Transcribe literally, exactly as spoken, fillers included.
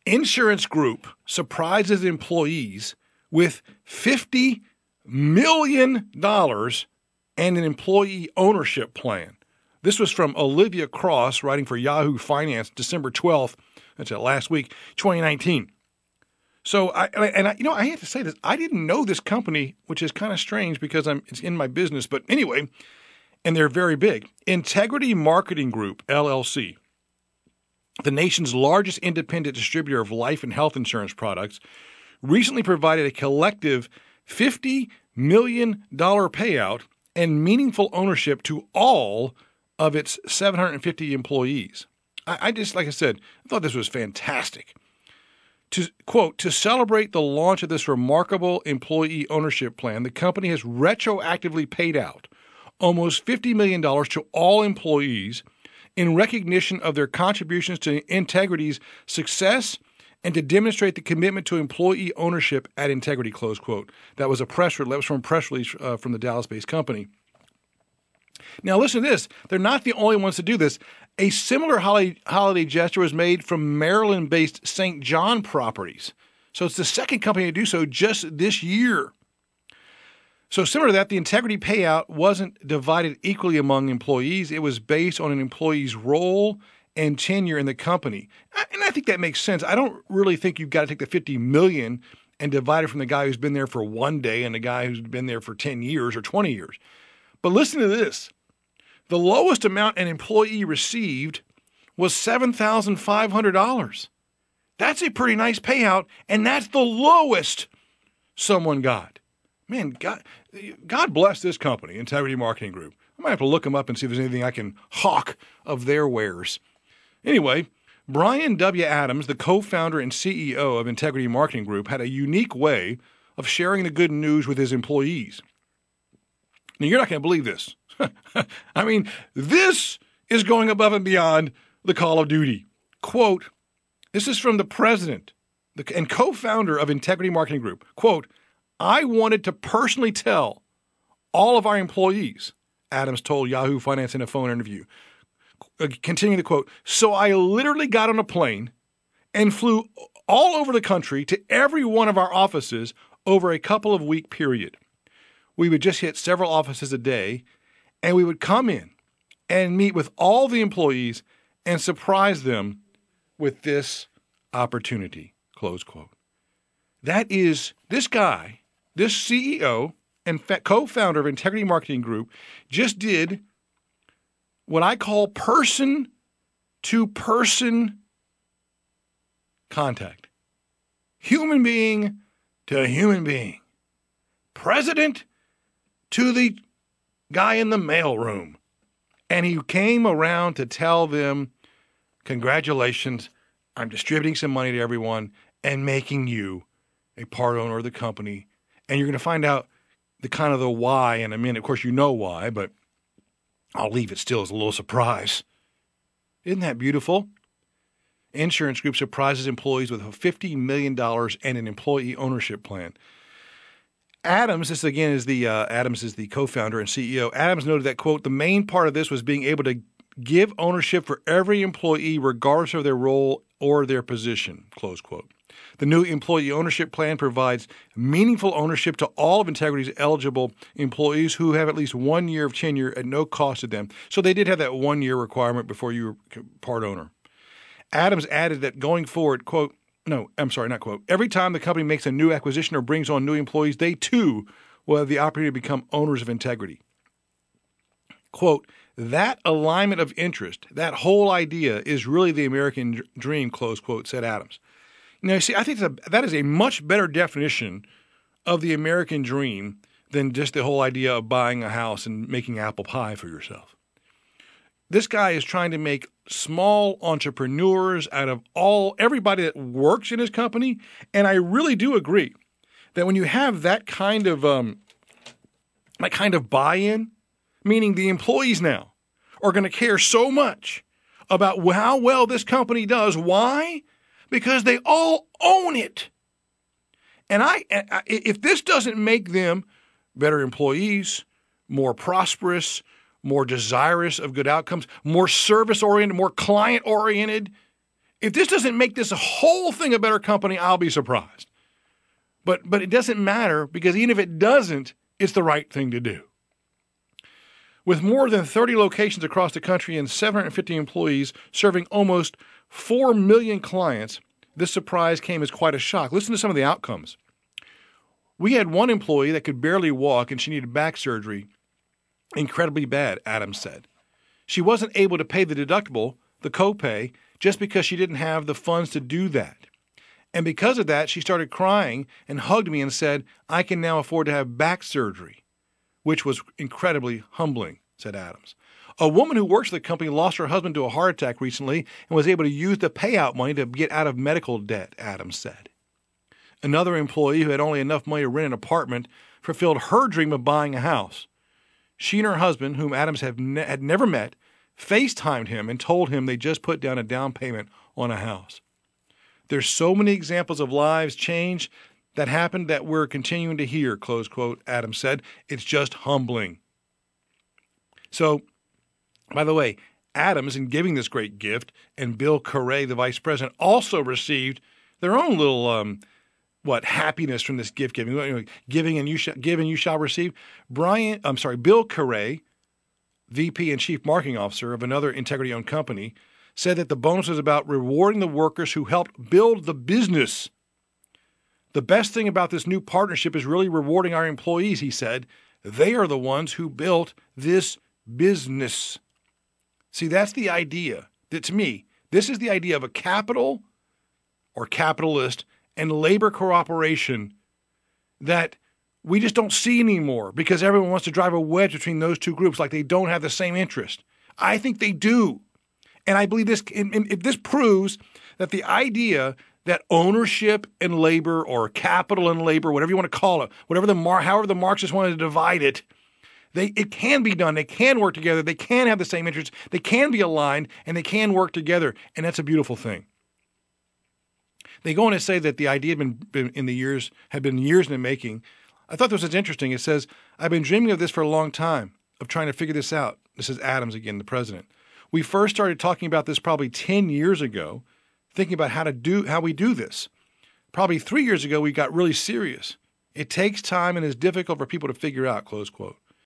Insurance Group surprises employees with fifty million dollars and an employee ownership plan. This was from Olivia Cross, writing for Yahoo Finance, December twelfth, that's it, last week, twenty nineteen. So, I, and I, you know, I have to say this, I didn't know this company, which is kind of strange because I'm it's in my business, but anyway, and they're very big. Integrity Marketing Group, L L C, the nation's largest independent distributor of life and health insurance products, recently provided a collective fifty million dollars payout and meaningful ownership to all of its seven hundred fifty employees. I, I just, like I said, I thought this was fantastic. To quote, to celebrate the launch of this remarkable employee ownership plan, the company has retroactively paid out almost fifty million dollars to all employees in recognition of their contributions to Integrity's success and to demonstrate the commitment to employee ownership at Integrity, close quote. That was a press release, that was from a press release uh, from the Dallas-based company. Now, listen to this. They're not the only ones to do this. A similar holiday, holiday gesture was made from Maryland-based Saint John Properties. So it's the second company to do so just this year. So similar to that, the Integrity payout wasn't divided equally among employees. It was based on an employee's role and tenure in the company. And I think that makes sense. I don't really think you've got to take the fifty million dollars and divide it from the guy who's been there for one day and the guy who's been there for ten years or twenty years. But listen to this. The lowest amount an employee received was seven thousand five hundred dollars. That's a pretty nice payout, and that's the lowest someone got. Man, God, God bless this company, Integrity Marketing Group. I might have to look them up and see if there's anything I can hawk of their wares. Anyway, Brian W. Adams, the co-founder and C E O of Integrity Marketing Group, had a unique way of sharing the good news with his employees. Now, you're not going to believe this. I mean, this is going above and beyond the call of duty. Quote, this is from the president and co-founder of Integrity Marketing Group. Quote, I wanted to personally tell all of our employees, Adams told Yahoo Finance in a phone interview. Continuing the quote, so I literally got on a plane and flew all over the country to every one of our offices over a couple of week period. We would just hit several offices a day, and we would come in and meet with all the employees and surprise them with this opportunity, close quote. That is, this guy, this C E O and co-founder of Integrity Marketing Group just did what I call person-to-person contact. Human being to human being. President to the guy in the mailroom. And he came around to tell them, congratulations, I'm distributing some money to everyone and making you a part owner of the company. And you're going to find out the kind of the why in a minute. Of course, you know why, but I'll leave it still as a little surprise. Isn't that beautiful? Insurance Group surprises employees with fifty million dollars and an employee ownership plan. Adams, this again is the uh, Adams is the co-founder and C E O. Adams noted that, quote, the main part of this was being able to give ownership for every employee regardless of their role or their position, close quote. The new employee ownership plan provides meaningful ownership to all of Integrity's eligible employees who have at least one year of tenure at no cost to them. So they did have that one-year requirement before you were part owner. Adams added that going forward, quote, no, I'm sorry, not quote, every time the company makes a new acquisition or brings on new employees, they too will have the opportunity to become owners of Integrity. Quote, that alignment of interest, that whole idea is really the American dream, close quote, said Adams. Now, you see, I think that is a much better definition of the American dream than just the whole idea of buying a house and making apple pie for yourself. This guy is trying to make small entrepreneurs out of all everybody that works in his company, and I really do agree that when you have that kind of um, that kind of buy-in, meaning the employees now are going to care so much about how well this company does. Why? Because they all own it. And I, if this doesn't make them better employees, more prosperous, more desirous of good outcomes, more service-oriented, more client-oriented, If this doesn't make this whole thing a better company, I'll be surprised. But but it doesn't matter, because even if it doesn't, it's the right thing to do. With more than thirty locations across the country and seven hundred fifty employees serving almost four million clients, this surprise came as quite a shock. Listen to some of the outcomes. We had one employee that could barely walk and she needed back surgery incredibly bad, Adams said. She wasn't able to pay the deductible, the copay, just because she didn't have the funds to do that. And because of that, she started crying and hugged me and said, I can now afford to have back surgery, which was incredibly humbling, said Adams. A woman who works for the company lost her husband to a heart attack recently and was able to use the payout money to get out of medical debt, Adams said. Another employee who had only enough money to rent an apartment fulfilled her dream of buying a house. She and her husband, whom Adams had, ne- had never met, FaceTimed him and told him they just put down a down payment on a house. There's so many examples of lives changed that happened that we're continuing to hear, close quote, Adams said. It's just humbling. So, by the way, Adams, in giving this great gift, and Bill Correa, the vice president, also received their own little, um, what, happiness from this gift giving. Giving and you shall give and you shall receive. Brian, I'm sorry, Bill Correa, V P and Chief Marketing Officer of another integrity-owned company, said that the bonus was about rewarding the workers who helped build the business. The best thing about this new partnership is really rewarding our employees, he said. They are the ones who built this business. See, that's the idea. That, to me, this is the idea of a capital or capitalist and labor cooperation that we just don't see anymore because everyone wants to drive a wedge between those two groups like they don't have the same interest. I think they do. And I believe this, and, and if this proves that the idea that ownership and labor, or capital and labor, whatever you want to call it, whatever the Mar- however the Marxists wanted to divide it, they it can be done. They can work together. They can have the same interests. They can be aligned, and they can work together. And that's a beautiful thing. They go on to say that the idea had been, been in the years had been years in the making. I thought this was interesting. It says, I've been dreaming of this for a long time, of trying to figure this out. This is Adams again, the president. We first started talking about this probably ten years ago, thinking about how to do how we do this. Probably three years ago, we got really serious. It takes time and is difficult for people to figure out, close quote.